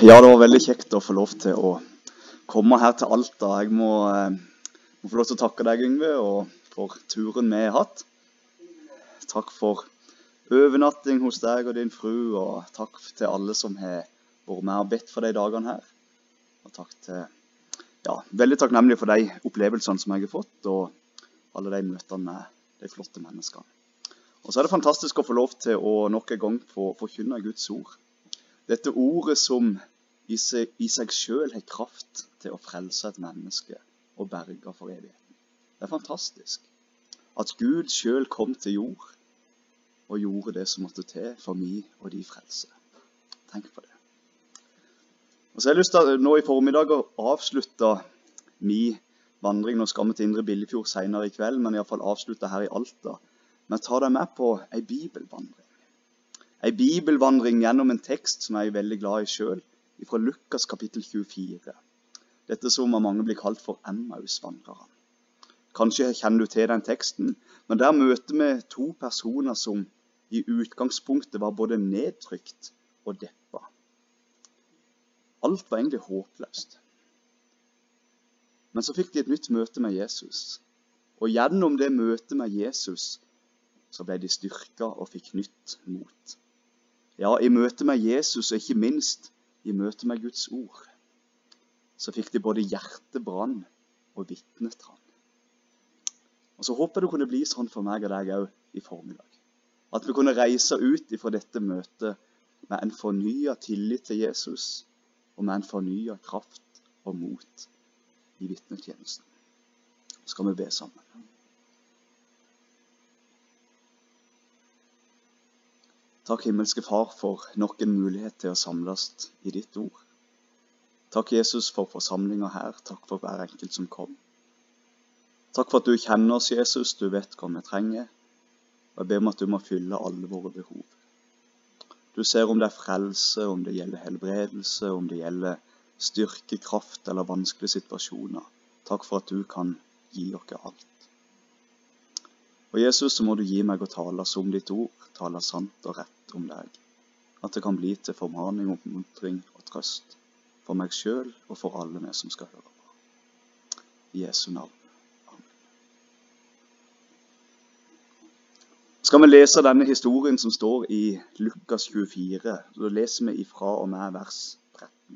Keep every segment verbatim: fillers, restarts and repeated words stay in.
Ja, det var veldig kjekt å få lov til å komme her til Alta. Jeg må, eh, må få lov til å takke deg, Yngve, og for turen vi har hatt. Takk for overnatting hos deg og din fru, og takk til alle som har vært med og bedt for de dagene her. Og takk til, ja, veldig takknemlig for de opplevelsene som jeg har fått, og alle de møtene med de flotte menneskene. Og så er det fantastisk å få lov til å nok en gang få forkynne Guds ord. Dette ordet som i seg, i seg selv har kraft til å frelse et menneske og berge for evigheten. Det er fantastisk at Gud selv kom til jord og gjorde det som måtte til for meg og de frelse. Tenk på det. Og så har jeg lyst til nå i formiddag å avslutte min vandring. Nå skal vi til Indre Billefjord senere i kveld, men i hvert fall avslutte her i Alta. Men ta deg med på en bibelvandring. En bibelvandring gjennom en tekst som jeg er veldig glad i selv, fra Lukas kapittel tjuefire. Dette som av mange blir kalt for Emmaus-vandreren. Kanskje kjenner du til den teksten, men der møter vi to personer som i utgangspunktet var både nedtrykt og deppa. Alt var egentlig håpløst. Men så fikk de et nytt møte med Jesus. Og gjennom det møtet med Jesus så ble de styrket og fikk nytt mot. Ja, i møte med Jesus, og ikke minst i møte med Guds ord, så fikk de både hjertebrann og vitnetrann. Og så håper jeg det kunne bli sånn for meg og deg også i formiddag. At vi kunne reise ut fra dette møtet med en fornyet tillit til Jesus, og med en fornyet kraft og mot i vitnetjenesten. Så skal vi be sammen. Takk, himmelske Far, for nok en mulighet til å samles i ditt ord. Takk, Jesus, for forsamlingen her. Takk for hver enkelt som kom. Takk for at du kjenner oss, Jesus. Du vet hva vi trenger. Og jeg ber om at du må fylle alle våre behov. Du ser om det er frelse, om det gjelder helbredelse, om det gjelder styrke, kraft eller vanskelige situasjoner. Takk for at du kan gi oss alt. Og Jesus, så må du gi meg å tale som ditt ord, tale sant og rett om deg. At det kan bli til formaning, oppmuntring og trøst for meg selv og for alle vi som skal høre på. I Jesu navn. Amen. Skal vi lese denne historien som står i Lukas tjuefire, så leser vi ifra og med vers tretten.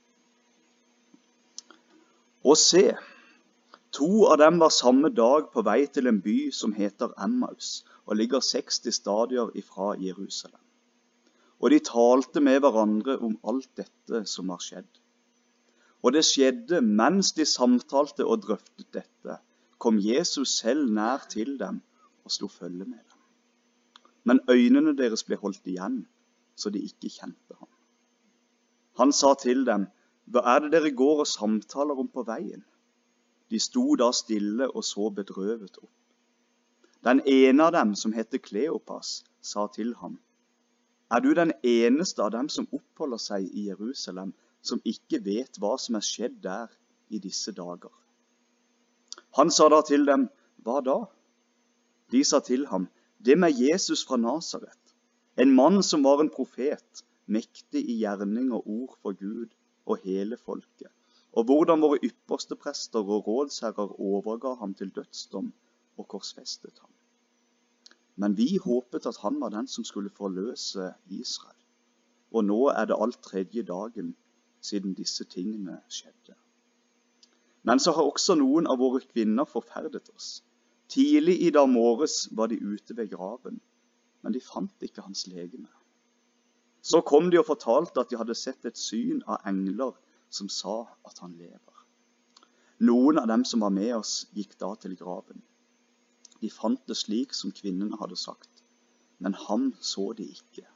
Og se, to av dem var samme dag på vei til en by som heter Emmaus, og ligger seksti stadier ifra Jerusalem. Og de talte med hverandre om alt dette som var skjedd. Og det skjedde mens de samtalte og drøftet dette, kom Jesus selv nær til dem og slo følge med dem. Men øynene deres ble holdt igjen, så de ikke kjente ham. Han sa til dem, hva er det dere går og samtaler om på veien? De sto da stille og så bedrøvet opp. Den ene av dem, som heter Kleopas, sa til ham, er du den eneste av dem som oppholder seg i Jerusalem, som ikke vet hva som er skjedd der i disse dager? Han sa da til dem, hva da? De sa til ham, det med Jesus fra Nazaret, en mann som var en profet, mektig i gjerning og ord for Gud og hele folket, og hvordan våre ypperste prester og rådsherrer overga ham til dødsdom og korsfestet ham. Men vi håpet at han var den som skulle forløse Israel. Og nå er det alt tredje dagen siden disse tingene skjedde. Men så har også noen av våre kvinner forferdet oss. Tidlig i dag morges var de ute ved graven, men de fant ikke hans legeme. Så kom de og fortalte at de hadde sett et syn av engler som sa at han lever. Noen av dem som var med oss gikk da til graven. De fant det slik som kvinnene hadde sagt, men han så det ikke.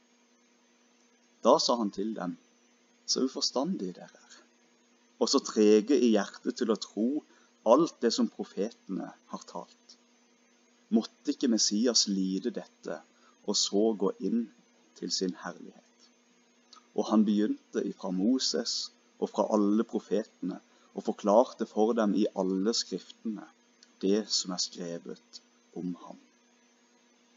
Da sa han til dem, så uforstandige dere er, og så trege i hjertet til å tro alt det som profetene har talt. Måtte ikke Messias lide dette, og så gå inn til sin herlighet. Og han begynte ifra Moses og fra alle profetene, og forklarte for dem i alle skriftene det som er skrevet om ham.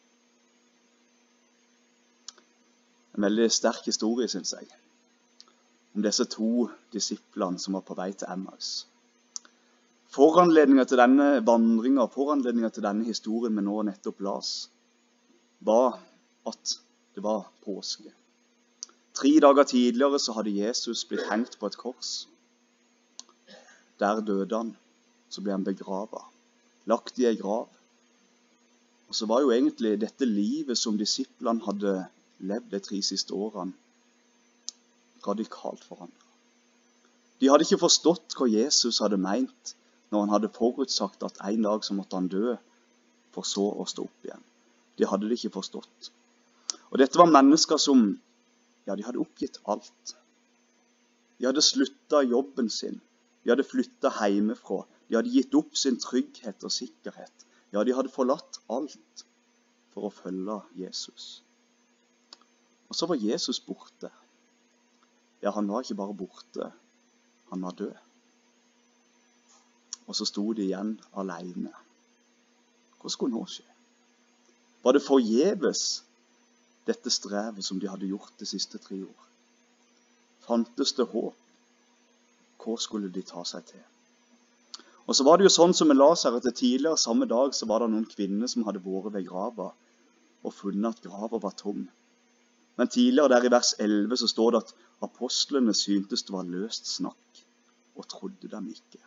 En veldig sterk historie, synes jeg. om disse to disiplene som var på vei til Emmaus. Foranledningen til denne vandringen, foranledningen til denne historien vi nå nettopp las, var at det var påske. Tre dager tidligere så hadde Jesus blitt hengt på et kors. Der døde han, så ble han begravet, lagt i en grav. Og så var jo egentlig dette livet som disiplene hadde levd de tre siste årene, radikalt forandret. De hadde ikke forstått hva Jesus hadde ment når han hadde forutsagt at en dag så måtte han dø, for så å stå opp igjen. De hadde det ikke forstått. Og dette var mennesker som, ja, de hadde oppgitt alt. De hadde sluttet jobben sin. De hadde flyttet hjemmefra. De hadde gitt opp sin trygghet og sikkerhet. Ja, de hadde forlatt alt for å følge Jesus. Og så var Jesus borte. Ja, han var ikke bare borte, han var død. Og så sto de igjen alene. Hva skulle nå skje? Var det forgjeves dette strevet som de hadde gjort de siste tre år? Fantes det håp? Hva skulle de ta seg til? Og så var det jo sånn som vi las her, at tidligere samme dag så var det noen kvinner som hadde vært ved grava og funnet at grava var tom. Men tidligere der i vers elleve så står det at apostlene syntes det var løst snakk og trodde dem ikke.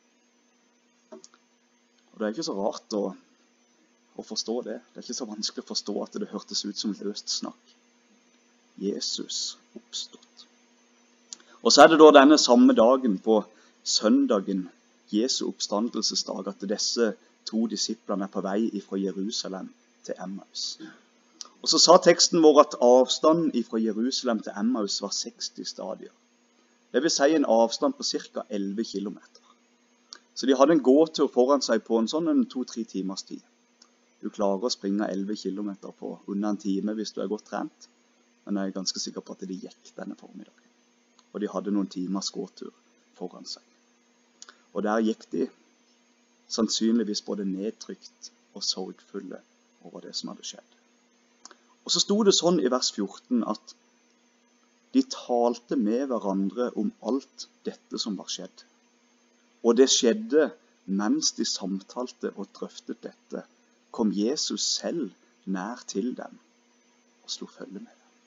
Og det er ikke så rart å, å forstå det. Det er ikke så vanskelig å forstå at det hørtes ut som løst snakk. Jesus oppstått. Og så er det da denne samme dagen på søndagen, Jesu oppstandelsesdag, at disse to disiplene er på vei fra Jerusalem til Emmaus. Og så sa teksten vår at avstanden fra Jerusalem til Emmaus var seksti stadier. Det vil si en avstand på ca. elleve kilometer. Så de hadde en gåtur foran seg på en sånn en to-tre timers tid. Du klarer å springe elleve kilometer på under en time hvis du er godt trent. Men jeg er ganske sikker på at de gikk denne formiddagen. Og de hadde noen timers gåtur foran seg. Og der gikk de sannsynligvis både nedtrykt og sorgfulle over det som hadde skjedd. Og så sto det sånn i vers fjorten at de talte med hverandre om alt dette som var skjedd. Og det skjedde mens de samtalte og drøftet dette, kom Jesus selv nær til dem og slo følge med dem.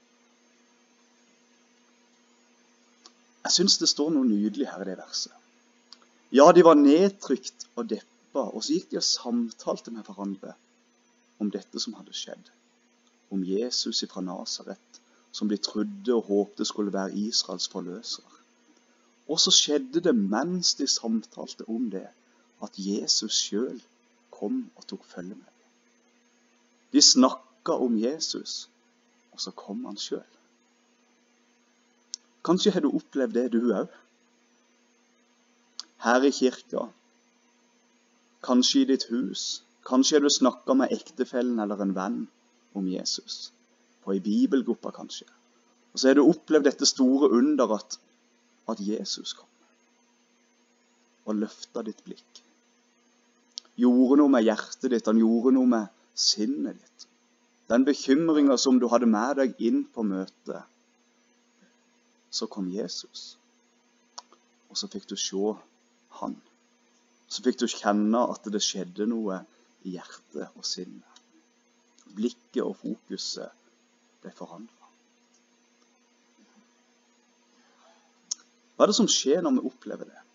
Jeg synes det står noe nydelig her i det verset. Ja, de var nedtrykt og deppa, og så gikk de og samtalte med hverandre om dette som hadde skjedd. Om Jesus fra Nazaret, som de trodde og håpte skulle være Israels forløser. Og så skjedde det mens de samtalte om det, at Jesus selv kom og tok følge med dem. De snakket om Jesus, og så kom han selv. Kanskje har du opplevd det du også? Her i kirka, kanskje i ditt hus, kanskje har du snakket med ektefellen eller en venn om Jesus, på en bibelgruppe kanskje. Og så har du opplevd dette store under at, at Jesus kom og løftet ditt blikk. Gjorde noe med hjertet ditt, han gjorde noe med sinnet ditt. Den bekymringen som du hadde med deg inn på møtet, så kom Jesus. Og så fikk du se han. Så fikk du kjenne at det skjedde noe i hjertet og sinnet. Blikket og fokuset ble forandret. Hva er det som skjer når vi opplever det?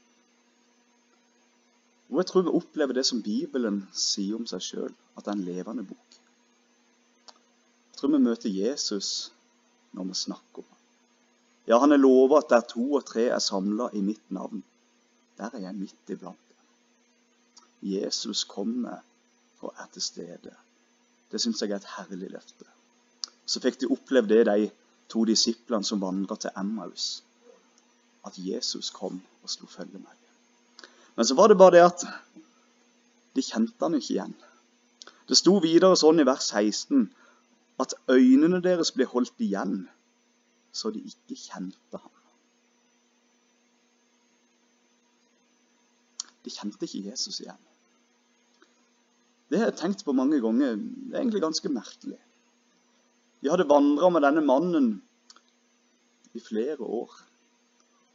Og jeg tror vi opplever det som Bibelen sier om seg selv, at det er en levende bok. Jeg tror vi møter Jesus når vi snakker om ham. Ja, han er lovet at der to og tre er samlet i mitt navn. Der er jeg midt iblant dem. Jesus kommer og er til stede. Det synes jeg er et herlig løfte. Så fikk de oppleve det, de to disiplene som vandret til Emmaus. At Jesus kom og slo følge med dem. Men så var det bare det at de kjente han ikke igjen. Det sto videre sånn i vers seksten, at øynene deres ble holdt igjen, så de ikke kjente ham. De kjente ikke Jesus igjen. Det har jeg tenkt på mange ganger. Det er egentlig ganske merkelig. De hadde vandret med denne mannen i flere år.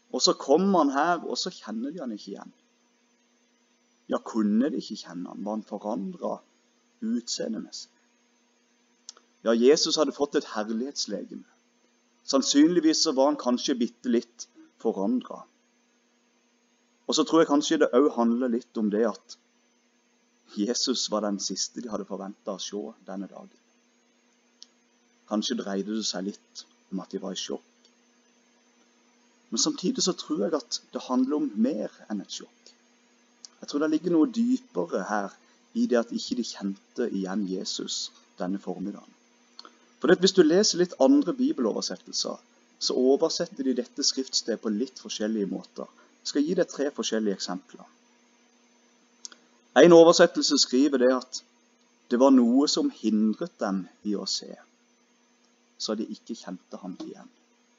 Og så kommer han her, og så kjenner de han ikke igjen. Ja, kunne de ikke kjenne han? Var han forandret utseendemessig? Ja, Jesus hadde fått et herlighetslegeme. Sannsynligvis så var han kanskje bitte litt forandret. Og så tror jeg kanskje det også handler litt om det at Jesus var den siste de hadde forventet å se denne dagen. Kanskje dreide det seg litt om at de var i sjokk. Men samtidig så tror jeg at det handler om mer enn et sjokk. Jeg tror det ligger noe dypere her i det at ikke de kjente igjen Jesus denne formiddagen. For hvis du leser litt andre bibeloversettelser, så oversetter de dette skriftstedet på litt forskjellige måter. Jeg skal gi deg tre forskjellige eksempler. En oversettelse skriver det at det var noe som hindret dem i å se, så de ikke kjente ham igjen.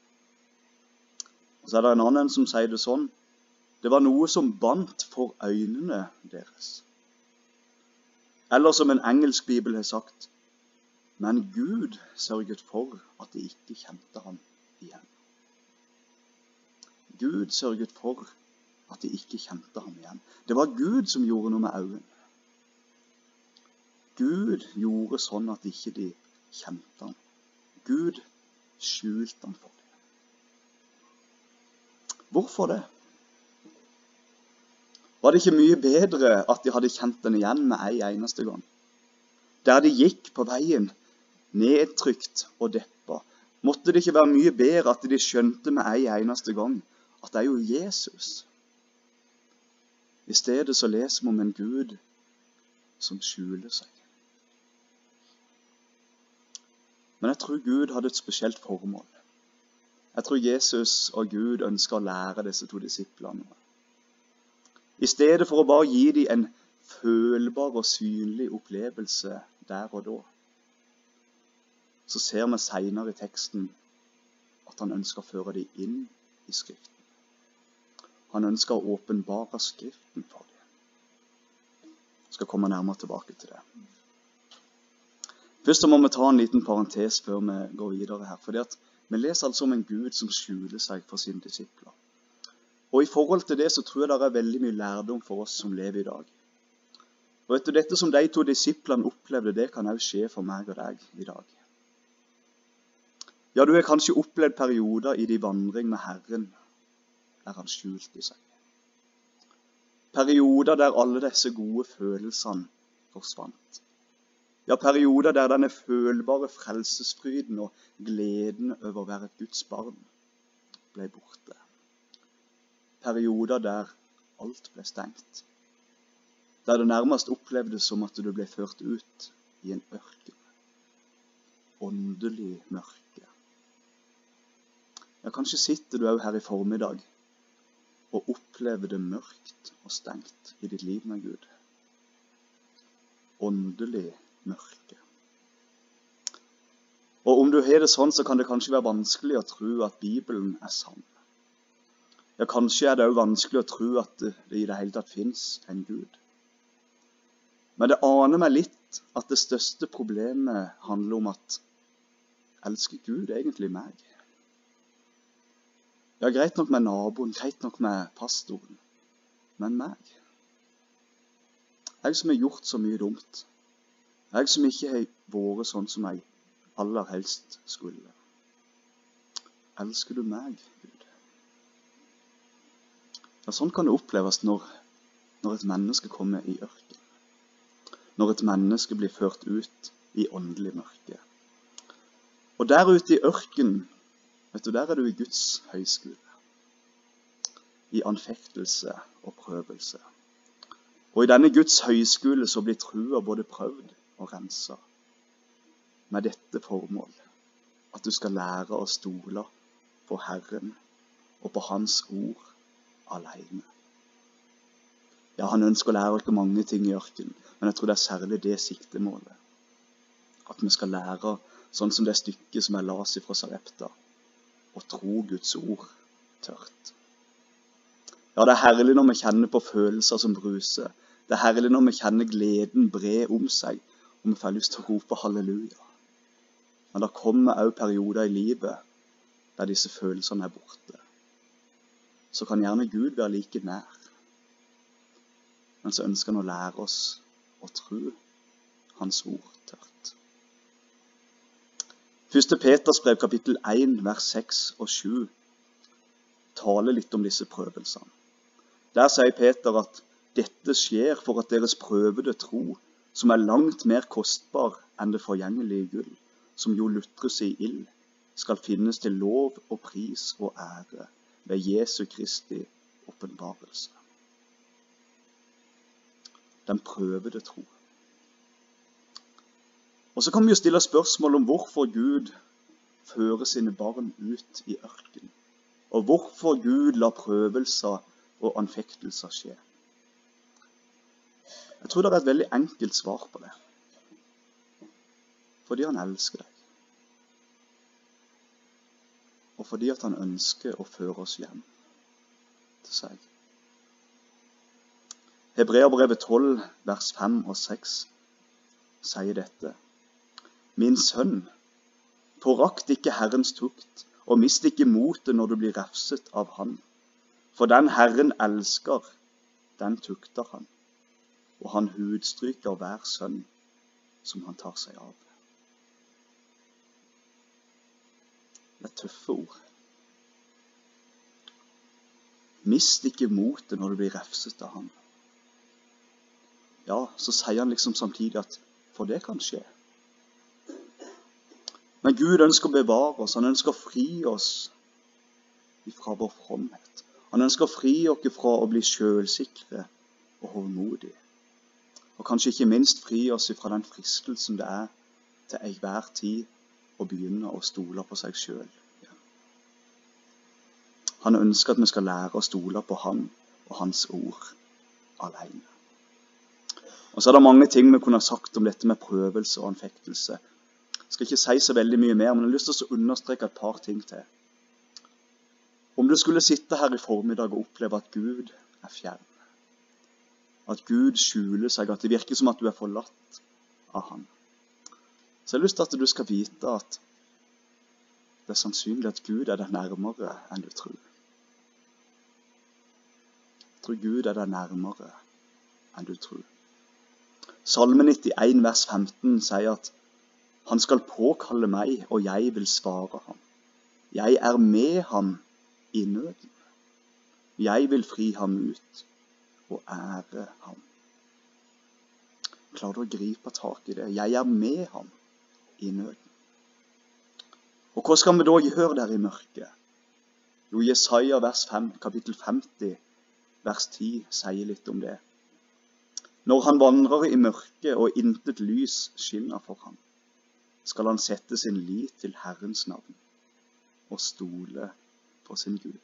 Og så er det en annen som sier det sånn: det var noe som bandt for øynene deres. Eller som en engelsk bibel har sagt: men Gud sørget for at de ikke kjente ham igjen. Gud sørget for at de ikke kjente ham igjen. Det var Gud som gjorde noe med øynene. Gud gjorde sånn at ikke de kjente ham. Gud skjulte ham for dem. Hvorfor det? Var det ikke mye bedre at de hadde kjent den igjen med en eneste gang? Der de gikk på veien, nedtrykt og deppa, måtte det ikke være mye bedre at de skjønte med en eneste gang at det er jo Jesus? I stedet så leser vi om en Gud som skjuler seg. Men jeg tror Gud hadde et spesielt formål. Jeg tror Jesus og Gud ønsker å lære disse to disiplene. I stedet for å bare gi dem en følbar og synlig opplevelse der og da, så ser vi senere i teksten at han ønsker å føre dem inn i Skriften. Han ønsker å åpenbare Skriften for dem. Jeg skal komme nærmere tilbake til det. Først så må vi ta en liten parentes før vi går videre her. For vi leser altså om en Gud som skjuler seg for sine disipler. Og i forhold til det så tror jeg det er veldig mye lærdom for oss som lever i dag. Og vet du, dette som de to disiplene opplevde, det kan også skje for meg og deg i dag. Ja, du har kanskje opplevd perioder i din vandring med Herren der han skjulte seg. Perioder der alle disse gode følelsene forsvant. Ja, perioder der denne følbare frelsesfryden og gleden over å være et Guds barn ble borte. Perioder der alt ble stengt. Der det nærmest opplevdes som at du ble ført ut i en ørken. Åndelig mørke. Ja, kanskje sitter du også her i formiddag og opplever det mørkt og stengt i ditt liv med Gud. Åndelig mørke. Og om du har det sånn, så kan det kanskje være vanskelig å tro at Bibelen er sann. Ja, kanskje er det også vanskelig å tro at det, det i det hele tatt finnes en Gud. Men det aner meg litt at det største problemet handler om at elsker Gud egentlig meg? Ja, greit nok med naboen, greit nok med pastoren, men meg. Jeg som har gjort så mye dumt. Jeg som ikke har vært sånn som jeg aller helst skulle. Elsker du meg, Gud? Ja, sånn kan det oppleves når, når et menneske kommer i ørken. Når et menneske blir ført ut i åndelig mørke. Og der ute i ørken, vet du, der er du i Guds høyskole. I anfektelse og prøvelse. Og i denne Guds høyskole så blir trua både prøvd og renset. Med dette formål. At du skal lære å stole på Herren og på Hans ord alene. Ja, han ønsker å lære oss mange ting i ørken, men jeg tror det er særlig det siktemålet. At vi skal lære, sånn som det stykket som jeg las fra Sarepta, å tro Guds ord tørt. Ja, det er herlig når vi kjenner på følelser som bruser. Det er herlig når vi kjenner gleden bre om seg, og vi får lyst til å rope halleluja. Men det kommer også perioder i livet der disse følelsene er borte. så kan gjerne Gud være like nær. Men så ønsker han å lære oss å tro hans ord tørt. Første Peters brev kapittel én, vers seks og sju taler litt om disse prøvelsene. Der sier Peter at dette skjer for at deres prøvede tro, som er langt mer kostbar enn det forgjengelige gull, som jo lutres i ild, skal finnes til lov og pris og ære ved Jesu Kristi åpenbarelse. Den prøvede tro. Og så kan vi jo stille spørsmål om hvorfor Gud fører sine barn ut i ørkenen, og hvorfor Gud lar prøvelser og anfektelser skje. Jeg tror det er et veldig enkelt svar på det. Fordi han elsker deg. Og fordi at han ønsker å føre oss hjem til seg. Hebreerbrevet tolv, vers fem og seks sier dette. Min sønn, forakt ikke Herrens tukt, og mist ikke motet når du blir refset av han. For den Herren elsker, den tukter han, og han hudstryker hver sønn som han tar seg av. Det er tøffe ord. Mist ikke motet når du blir refset av han. Ja, så sier han liksom samtidig at for det kan skje. Men Gud ønsker å bevare oss, han ønsker å fri oss fra vår fromhet. Han ønsker å fri oss fra å bli selvsikre og hovmodige. Og kanskje ikke minst fri oss fra den fristelsen det er til enhver tid å begynne å stole på seg selv. Han ønsker at vi skal lære å stole på han og hans ord alene. Og så er det mange ting vi kunne ha sagt om dette med prøvelse og anfektelse. Jeg skal ikke si så veldig mye mer, men jeg har lyst til å understreke et par ting til. Om du skulle sitte her i formiddag og oppleve at Gud er fjern, at Gud skjuler seg, at det virker som at du er forlatt av han, så jeg har lyst til at du skal vite at det er sannsynlig at Gud er deg nærmere enn du tror. Jeg tror Gud er deg nærmere enn du tror. Salme nittien, vers femten sier at han skal påkalle meg, og jeg vil svare ham. Jeg er med ham i nøden. Jeg vil fri ham ut og ære ham. Klarer du å gripe tak i det? Jeg er med ham i nøden. Og hva skal vi da gjøre der i mørket? Jo, Jesaja vers fem, kapittel femti, vers ti sier litt om det. Når han vandrer i mørket og intet lys skinner for ham, skal han sette sin lit til Herrens navn og stole på sin Gud.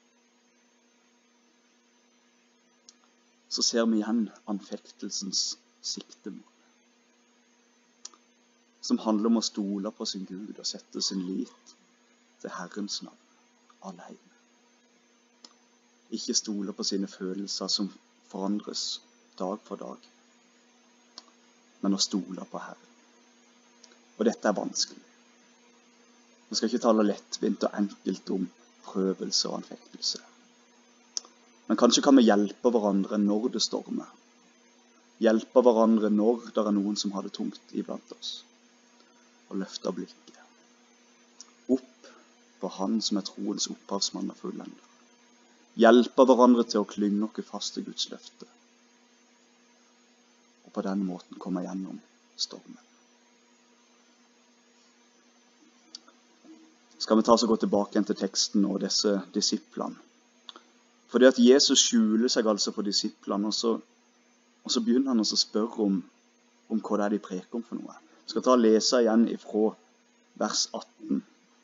Så ser vi igjen anfektelsens siktemål, som handler om å stole på sin Gud og sette sin lit til Herrens navn alene. Ikke stole på sine følelser som forandres dag for dag, men å stole på Herren. Og dette er vanskelig. Vi skal ikke tale lettvint og enkelt om prøvelse og anfektelse. Men kanskje kan vi hjelpe hverandre når det stormer. Hjelpe hverandre når det er noen som har det tungt iblant oss. Og løfte blikket opp på han som er troens opphavsmann og fullender. Hjelpe hverandre til å klynge oss fast til Guds løfte. Og på den måten komme gjennom stormen. Skal vi ta oss og gå tilbake igjen til teksten og disse disiplene. Fordi at Jesus skjuler seg altså for disiplene, og så, og så begynner han å spørre om, om hva det er de preker om for noe. Jeg skal ta og lese igjen ifra vers atten.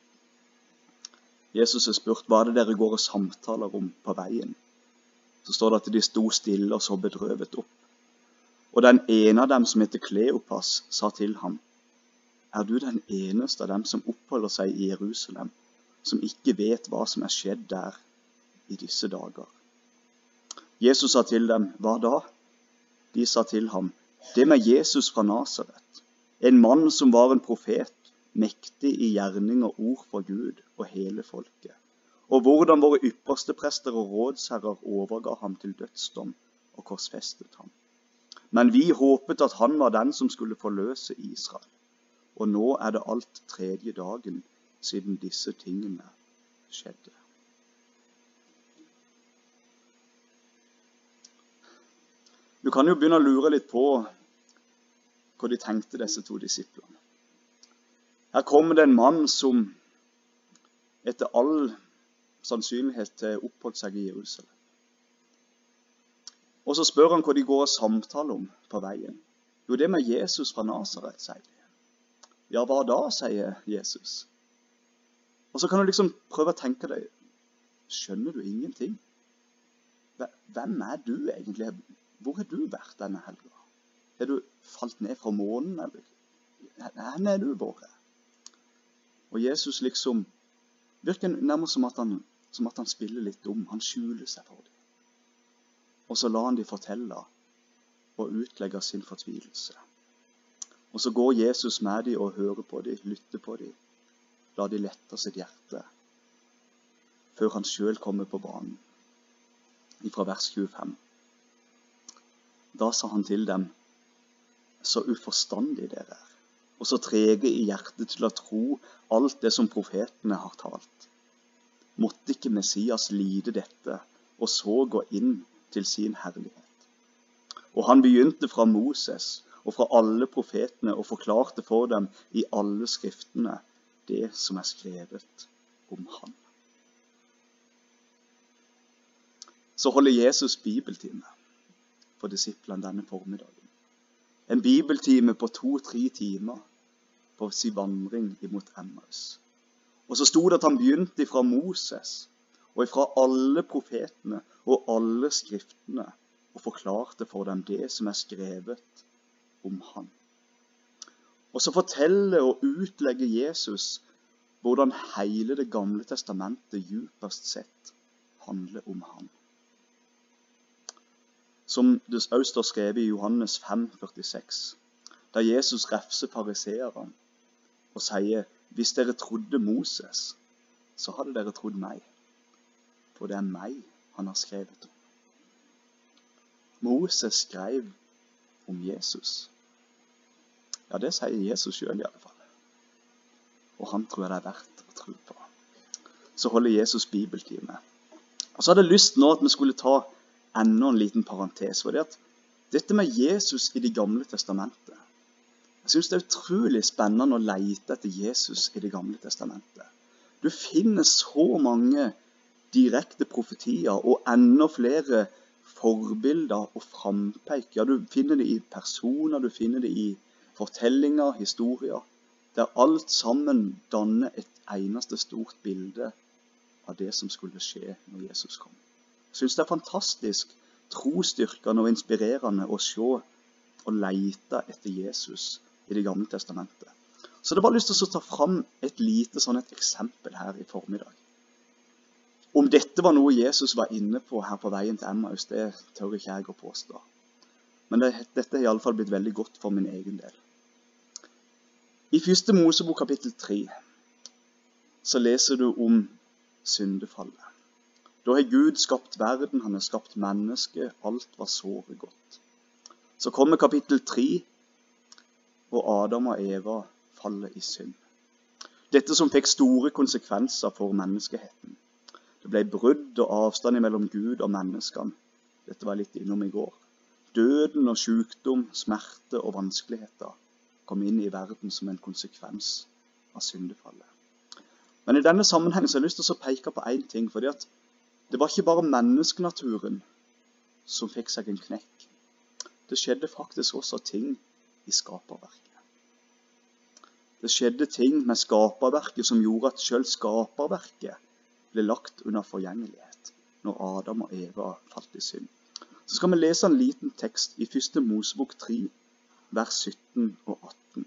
Jesus har spurt, hva er det dere går og samtaler om på veien? Så står det at de sto stille og så bedrøvet opp. Og den ene av dem som heter Kleopas sa til ham, er du den eneste av dem som oppholder seg i Jerusalem, som ikke vet hva som er skjedd der i disse dager? Jesus sa til dem, hva da? De sa til ham, det med Jesus fra Nasaret, en mann som var en profet, mektig i gjerning og ord for Gud og hele folket, og hvordan våre ypperste prester og rådsherrer overga ham til dødsdom og korsfestet ham. Men vi håpet at han var den som skulle forløse Israel, og nå er det alt tredje dagen siden disse tingene skjedde. Du kan jo begynne å lure litt på hva de tenkte, disse to disiplene. Her kommer det en mann som etter all sannsynlighet oppholdt seg i Jerusalem. Og så spør han hva de går og samtaler om på veien. Jo, det med Jesus fra Nazaret, sier de. Ja, hva da, sier Jesus. Og så kan du liksom prøve å tenke deg, skjønner du ingenting? Hvem er du egentlig? Hvor har du vært denne helgen? Har du falt ned fra månen, eller? Hvor er du vært? Og Jesus liksom virker nærmest som at han, som at han spiller litt dum. Han skjuler seg for dem. Og så lar han de fortelle og utlegge sin fortvilelse. Og så går Jesus med dem og hører på dem, lytter på dem, lar de lette sitt hjerte, før han selv kommer på banen. Fra vers tjuefem. Da sa han til dem, så uforstandig dere er, og så trege i hjertet til å tro alt det som profetene har talt. Måtte ikke Messias lide dette, og så gå inn til sin herlighet. Og han begynte fra Moses og fra alle profetene og forklarte for dem i alle skriftene det som er skrevet om han. Så holder Jesus bibeltime for disiplene denne formiddagen. En bibeltime på to-tre timer på sin vandring imot Emmaus. Og så stod det at han begynte fra Moses og fra alle profetene og alle skriftene og forklarte for dem det som er skrevet om han. Og så forteller og utlegger Jesus hvordan hele det gamle testamentet djupest sett handler om han. Som det også står skrevet i Johannes fem førtiseks, da Jesus refser fariseerne og sier, hvis dere trodde Moses, så hadde dere trodd meg. For det er meg han har skrevet om. Moses skrev om Jesus. Ja, det sier Jesus selv i alle fall. Og han tror jeg det er verdt å tro på. Så holder Jesus bibeltime. Og så hadde jeg lyst nå at vi skulle ta enda en liten parentes. For det at dette med Jesus i det gamle testamentet. Jeg synes det er utrolig spennende å lete etter Jesus i det gamle testamentet. Du finner så mange direkte profetier og enda flere forbilder og frampeik. Ja, du finner det i personer, du finner det i fortellinger, historier, der alt sammen danner et eneste stort bilde av det som skulle skje når Jesus kom. Jeg synes det er fantastisk, trosstyrkende og inspirerende å se og lete etter Jesus i det gamle testamentet. Så det var lyst til å ta fram et lite sånn et eksempel her i formiddag. Om dette var noe Jesus var inne på her på veien til Emmaus, det tør ikke jeg å påstå. Men det, dette har i alle fall blitt veldig godt for min egen del. I første Mosebok kapittel tre så leser du om syndefallet. Da har Gud skapt verden, han har skapt mennesket, alt var såre godt. Så kommer kapittel tre, og Adam og Eva faller i synd. Dette som fikk store konsekvenser for menneskeheten. Det ble brudd og avstand mellom Gud og menneskene. Dette var jeg litt innom i går. Døden og sykdom, smerte og vanskeligheter kom inn i verden som en konsekvens av syndefallet. Men i denne sammenhengen så har jeg lyst til å peke på en ting, fordi at det var ikke bare menneskenaturen som fikk seg en knekk. Det skjedde faktisk også ting i skaperverket. Det skjedde ting med skaperverket som gjorde at selv skaperverket ble lagt under forgjengelighet når Adam og Eva falt i synd. Så skal vi lese en liten tekst i første Mosebok tre, vers sytten og atten.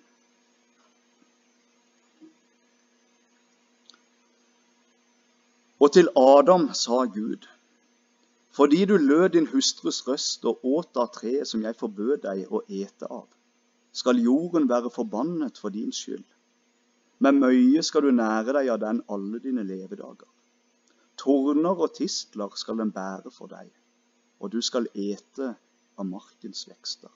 Og til Adam sa Gud, fordi du lød din hustrus røst og åt av treet som jeg forbød deg å ete av, skal jorden være forbannet for din skyld. Med møye skal du nære deg av den alle dine levedager. Torner og tistler skal den bære for deg, og du skal ete av markens vekster.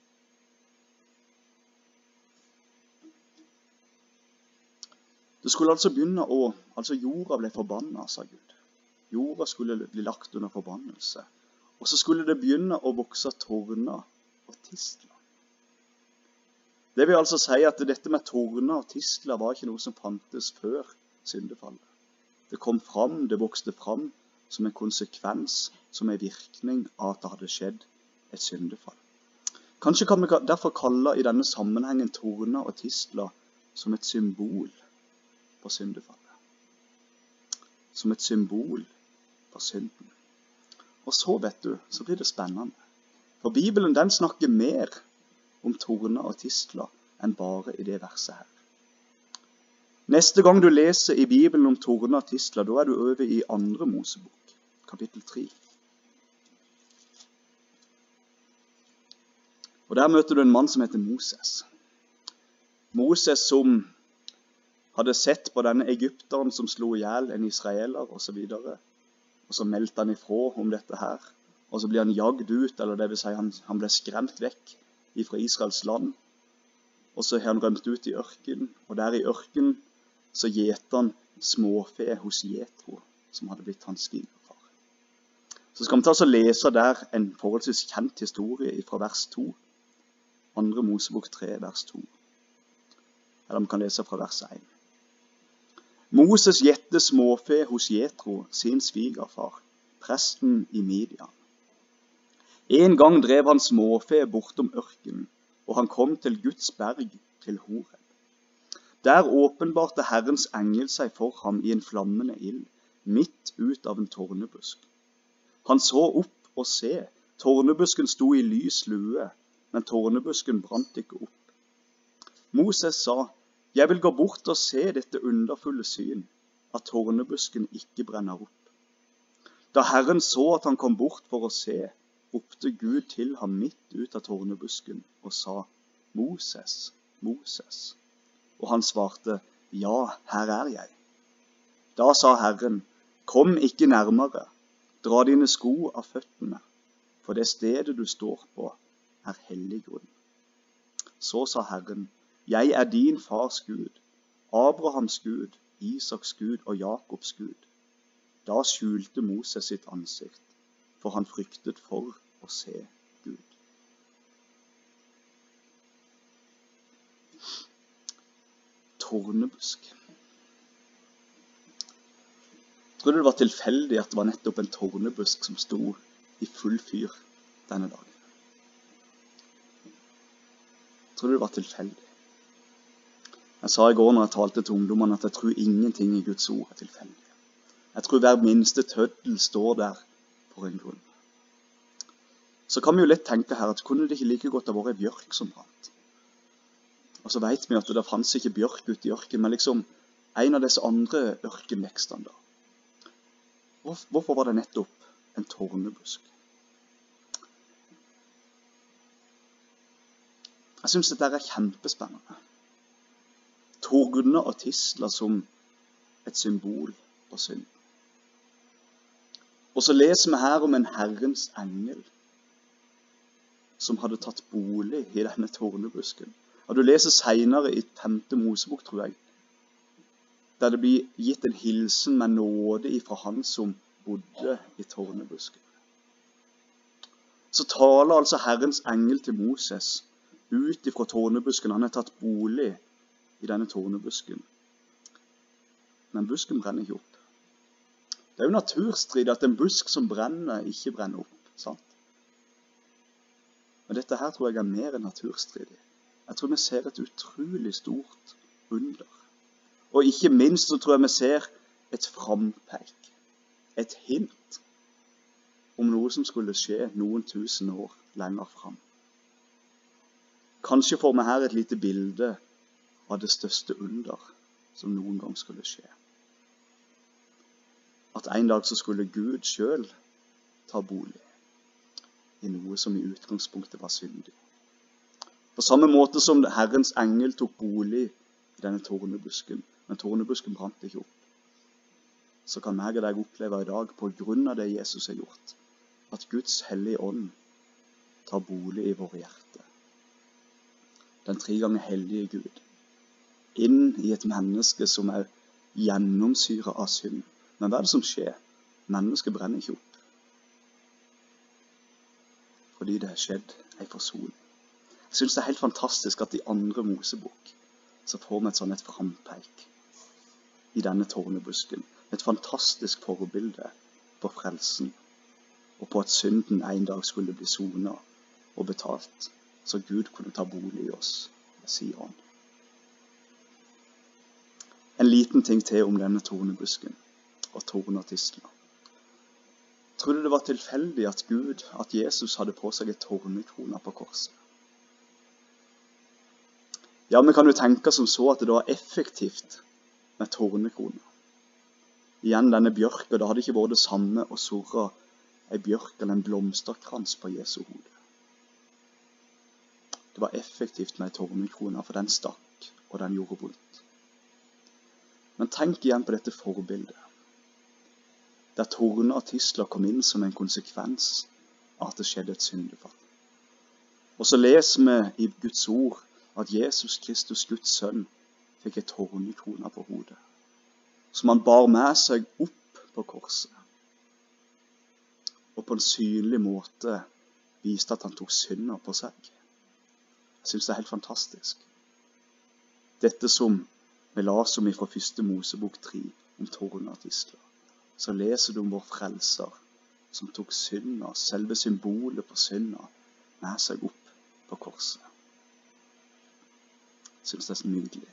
Det skulle altså begynne å, altså jorda ble forbannet, sa Gud. Jorda skulle bli lagt under forbannelse. Og så skulle det begynne å vokse torner og tistler. Det vil altså si at dette med torner og tistler var ikke noe som fantes før syndefallet. Det kom fram, det vokste fram som en konsekvens, som en virkning av at det hadde skjedd et syndefall. Kanskje kan vi derfor kalle i denne sammenhengen torner og tistler som et symbol på syndefallet. Som et symbol på synden. Og så, vet du, så blir det spennende. For Bibelen, den snakker mer om torner og tistler enn bare i det verset her. Neste gang du leser i Bibelen om torner og tistler, da er du over i andre Mosebok, kapittel tre. Og der møter du en mann som heter Moses. Moses som hadde sett på denne egypteren som slo ihjel en israeler og så videre. Og så meldte han ifra om dette her. Og så ble han jagd ut, eller det vil si han, han ble skremt vekk fra Israels land. Og så har han rømt ut i ørken. Og der i ørken så gjeter han småfe hos Jethro, som hadde blitt hans svigerfar. Så skal vi ta oss og lese der en forholdsvis kjent historie fra vers to. Andre Mosebok tre, vers to. Eller vi kan lese fra vers én. Moses gjette småfe hos Jethro, sin svigerfar, presten i Midian. En gang drev han småfe bortom ørkenen, og han kom til Guds berg, til Horeb. Der åpenbarte Herrens engel seg for ham i en flammende ild, midt ut av en tornebusk. Han så opp og se, tornebusken sto i lys lue, men tornebusken brant ikke opp. Moses sa, «Jeg vil gå bort og se dette underfulle syn, at tornebusken ikke brenner opp.» Da Herren så at han kom bort for å se, ropte Gud til ham midt ut av tornebusken og sa, «Moses, Moses.» Og han svarte, «Ja, her er jeg.» Da sa Herren, «Kom ikke nærmere, dra dine sko av føttene, for det stedet du står på er hellig grunn.» Så sa Herren, «Jeg er din fars Gud, Abrahams Gud, Isaks Gud og Jakobs Gud.» Da skjulte Moses sitt ansikt, for han fryktet for å se Gud. Tornebusk. Tror du det var tilfeldig at det var nettopp en tornebusk som sto i full fyr denne dagen? Tror du det var tilfeldig? Jeg sa i går når jeg talte til ungdommene at jeg tror ingenting i Guds ord er tilfeldig. Jeg tror hver minste tøddel står der for en grunn. Så kan vi jo lett tenke her at kunne det ikke like godt ha vært bjørk som brant. Og så vet vi at det fanns ikke bjørk ute i ørken, men liksom en av disse andre ørkenvekstene da. Hvorfor var det nettopp en tornebusk? Jeg synes dette er kjempespennende. Torner og tistler som et symbol på synd. Og så leser vi her om en Herrens engel som hadde tatt bolig i denne tornebusken. Og du leser senere i femte Mosebok, tror jeg, der det blir gitt en hilsen med nåde ifra han som bodde i tornebusken. Så taler altså Herrens engel til Moses ut ifra tornebusken. Han har tatt bolig i denne tornebusken. Men busken brenner ikke opp. Det er jo naturstridig at en busk som brenner ikke brenner opp, sant? Men dette her tror jeg er mer enn naturstridig. Jeg tror vi ser et utrolig stort under. Og ikke minst så tror jeg vi ser et frampeik, et hint om noe som skulle skje noen tusen år lenger fram. Kanskje får vi her et lite bilde av det største under som noen gang skulle skje. At en dag så skulle Gud selv ta bolig i noe som i utgangspunktet var syndig. På samme måte som Herrens engel tok bolig i denne tornebusken, men tornebusken brant ikke opp, så kan jeg og deg oppleve i dag, på grunn av det Jesus har gjort, at Guds hellige ånd tar bolig i våre hjerter. Den tre ganger hellige Gud, inn i et menneske som er gjennomsyret av synd. Men hva er det som skjer? Mennesket brenner ikke opp. Fordi det har skjedd en forsoning. Jeg synes det er helt fantastisk at i andre Mosebok så får vi et sånn et frampeik i denne tornebusken. Et fantastisk forbilde på frelsen og på at synden en dag skulle bli sonet og betalt, så Gud kunne ta bolig i oss, sier han. En liten ting til om denne tornebusken og torn og tisler. Tror du det var tilfeldig at Gud, at Jesus hadde på seg et tornekrone på korset? Ja, vi kan jo tenke som så at det var effektivt med tornekrone. Igjen denne bjørka, da hadde ikke vært det samme å surre en bjørk eller en blomsterkrans på Jesu hode. Det var effektivt med en tornekrone, for den stakk og den gjorde vondt. Men tenk igjen på dette forbildet, der torner og tisler kom inn som en konsekvens av at det skjedde et syndefall. Og så leser vi i Guds ord at Jesus Kristus, Guds sønn, fikk et tornekrone på hodet, som han bar med seg opp på korset, og på en synlig måte viste at han tok synder på seg. Jeg synes det er helt fantastisk. Dette som vi leser om fra første Mosebok tre, om torner og tisler, så leser du om vår frelser, som tok synder, selve symbolet på synder, med seg opp på korset. Jeg synes det er så nydelig.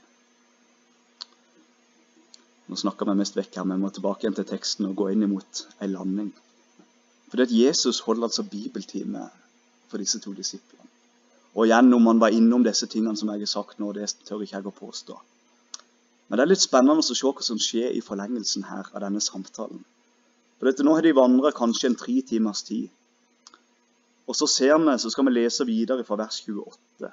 Nå snakker vi mest vekk her, men vi må tilbake igjen til teksten og gå inn imot en landing. For det at Jesus holder altså bibeltime for disse to disiplene. Og igjen, om han var innom disse tingene som jeg har sagt nå, det tør ikke jeg å påstå. Men det er litt spennende å se hva som skjer i forlengelsen her av denne samtalen. For dette, nå har de vandret kanskje en tre timers tid. Og så ser vi, så skal vi lese videre fra vers tjueåtte.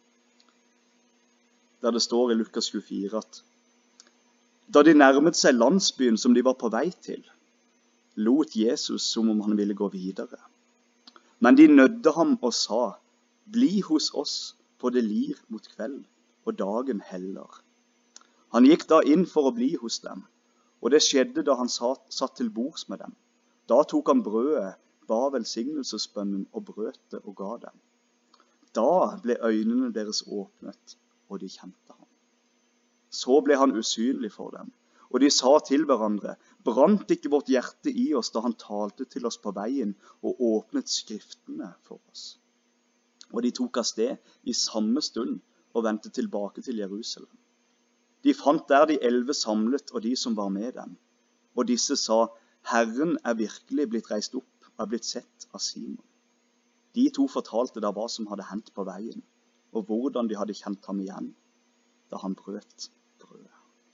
Der det står i Lukas tjuefire at da de nærmet seg landsbyen som de var på vei til, lot Jesus som om han ville gå videre. Men de nødde ham og sa, bli hos oss, for det lir mot kveld, og dagen heller. Han gikk da inn for å bli hos dem, og det skjedde da han satt, satt til bords med dem. Da tok han brødet, ba velsignelsesbønnen og brøt det og ga dem. Da ble øynene deres åpnet, og de kjente ham. Så ble han usynlig for dem, og de sa til hverandre, brant ikke vårt hjerte i oss da han talte til oss på veien og åpnet skriftene for oss. Og de tok av sted i samme stund og vendte tilbake til Jerusalem. De fant der de elleve samlet og de som var med dem, og disse sa, Herren er virkelig blitt reist opp og er blitt sett av Simon. De to fortalte da hva som hadde hendt på veien, og hvordan de hadde kjent ham igjen da han brøt brødet.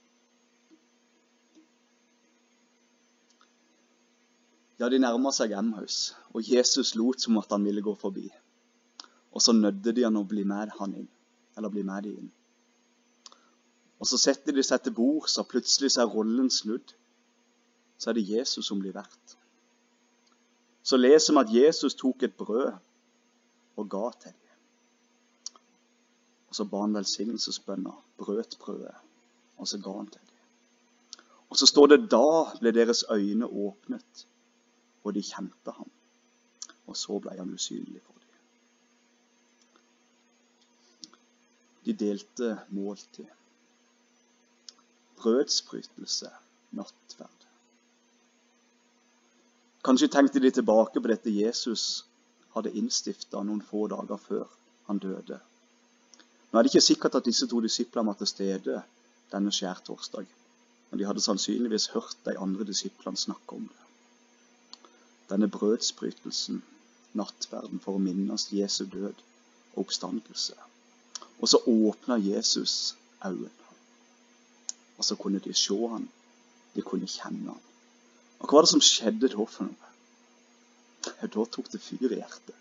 Ja, de nærmet seg Emmaus, og Jesus lot som at han ville gå forbi. Og så nødde de han å bli med han inn, eller bli med de inn. Og så setter de seg til bord, så plutselig så er rollen snudd. Så er det Jesus som blir vert. Så leser vi at Jesus tok et brød og ga til dem. Og så ba han velsignelsesbønner, brøt brødet, og så ga han til dem. Og så står det, da ble deres øyne åpnet, og de kjente ham. Og så ble han usynlig for dem. De delte måltid. Brødsbrytelse, nattverd. Kanskje tenkte de tilbake på dette Jesus hadde innstiftet noen få dager før han døde. Nå er det ikke sikkert at disse to disiplene var til stede denne skjærtorsdag, men de hadde sannsynligvis hørt de andre disiplene snakke om det. Denne brødsbrytelsen, nattverden, for å minnes Jesu død og oppstandelse. Og så åpnet Jesus øynene. Og så kunne de se han, de kunne kjenne han. Og hva var det som skjedde da for noe? Da tok det fyr i hjertet.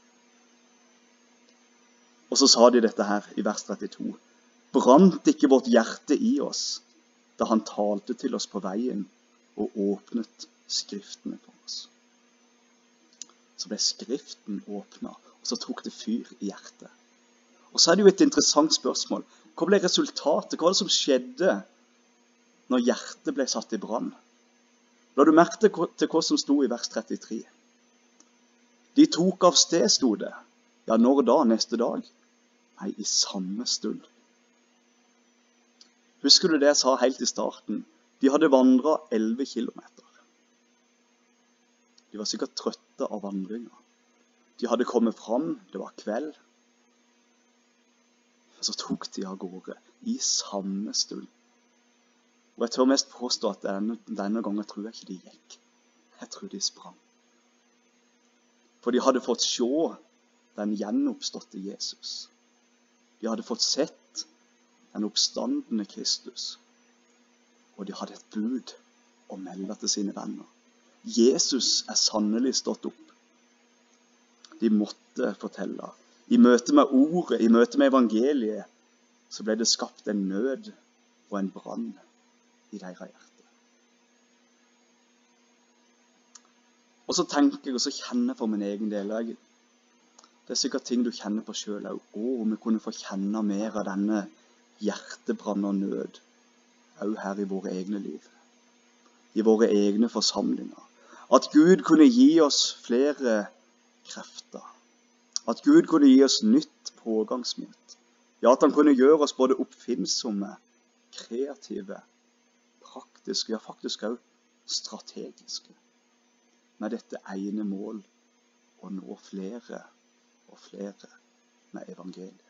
Og så sa de dette her i vers trettito. Brant ikke vårt hjerte i oss da han talte til oss på veien og åpnet skriftene for oss. Så ble skriften åpnet, og så tok det fyr i hjertet. Og så er det jo et interessant spørsmål. Hva ble resultatet? Hva var det som skjedde når hjertet ble satt i brann? La du merke til hva som sto i vers trettitre. De tok av sted, sto det. Ja, når da? Neste dag? Nei, i samme stund. Husker du det jeg sa helt i starten? De hadde vandret elleve kilometer. De var sikkert trøtte av vandringen. De hadde kommet fram, det var kveld. Og så tok de av gårde i samme stund. Og jeg tør mest påstå at denne, denne gangen tror jeg ikke de gikk. Jeg tror de sprang. For de hadde fått se den gjenoppståtte Jesus. De hadde fått sett den oppstandende Kristus. Og de hadde et bud å melde til sine venner. Jesus er sannelig stått opp. De måtte fortelle. I møte med ordet, i møte med evangeliet, så ble det skapt en nød og en brann i deres hjerte. Og så tenker jeg, og så kjenner jeg for min egen del. Jeg, det er sikkert ting du kjenner på selv. Å, om vi kunne få kjenne mer av denne hjertebrann og nød, også her i våre egne liv. I våre egne forsamlinger. At Gud kunne gi oss flere krefter. At Gud kunne gi oss nytt pågangsmot. Ja, at han kunne gjøre oss både oppfinnsomme, kreative, praktiske, ja faktisk også strategiske. Med dette ene mål, å nå flere og flere med evangeliet.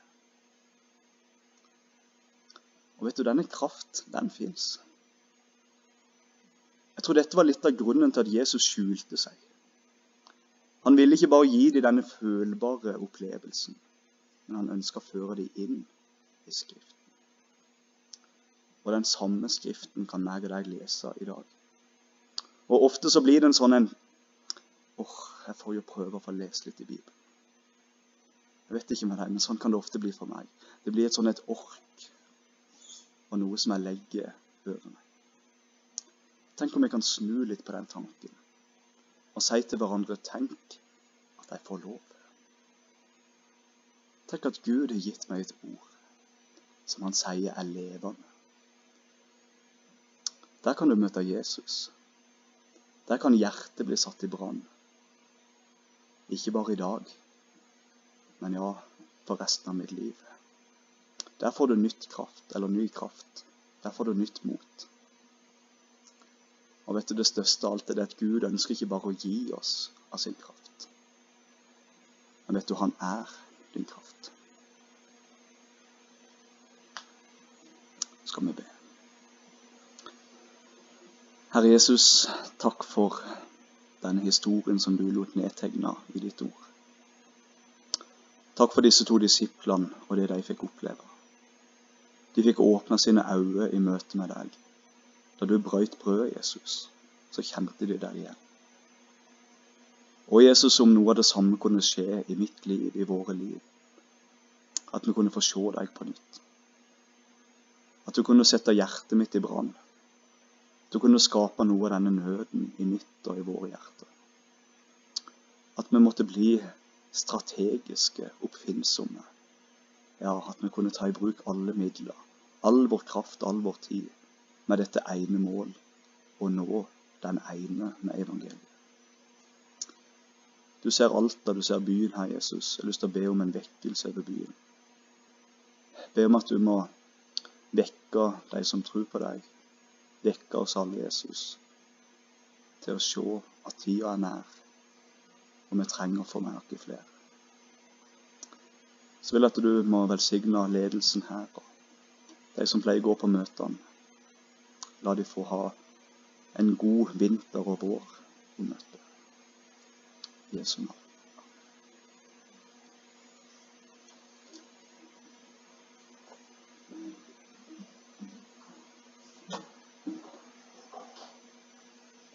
Og vet du, denne kraft, den finnes. Jeg tror dette var litt av grunnen til at Jesus skjulte seg. Han ville ikke bare gi dem denne følbare opplevelsen, men han ønsket å føre dem inn i skriften. Og den samme skriften kan jeg og deg lese i dag. Og ofte så blir det en sånn en, åh, oh, jeg får jo prøve å få lese litt i Bibelen. Jeg vet ikke med deg, men sånn kan det ofte bli for meg. Det blir et sånn et ork, og noe som jeg legger over meg. Tenk om jeg kan snu litt på den tanken, og si til hverandre, tenk at jeg får lov. Tenk at Gud har gitt meg et ord, som han sier er levende. Der kan du møte Jesus. Der kan hjertet bli satt i brann. Ikke bare i dag, men ja, for resten av mitt liv. Der får du nytt kraft, eller ny kraft. Der får du nytt mot. Og vet du, det største av alt er det at Gud ønsker ikke bare å gi oss av sin kraft. Men vet du, han er din kraft. Skal vi be. Herre Jesus, takk for denne historien som du lot nedtegne i ditt ord. Takk for disse to disiplene og det de fikk oppleve. De fikk åpne sine øyne i møte med deg. Da du brøt brød, Jesus, så kjente de deg igjen. Og Jesus, om noe av det samme kunne skje i mitt liv, i våre liv, at vi kunne få se deg på nytt. At du kunne sette hjertet mitt i brann. At du kunne skape noe av denne nøden i mitt og i våre hjerter. At vi måtte bli strategiske, oppfinnsomme. Ja, at vi kunne ta i bruk alle midler, all vår kraft, all vår tid, med dette ene mål, og nå den ene med evangeliet. Du ser alt da du ser byen her, Jesus. Jeg har lyst til å be om en vekkelse over byen. Be om at du må vekke de som tror på deg, vekke oss alle, Jesus, til å se at tida er nær, og vi trenger å få med noen flere. Så vil jeg at du må velsigne ledelsen her, og de som pleier å gå på møtene. La de få ha en god vinter og vår i møte. Jesu navn.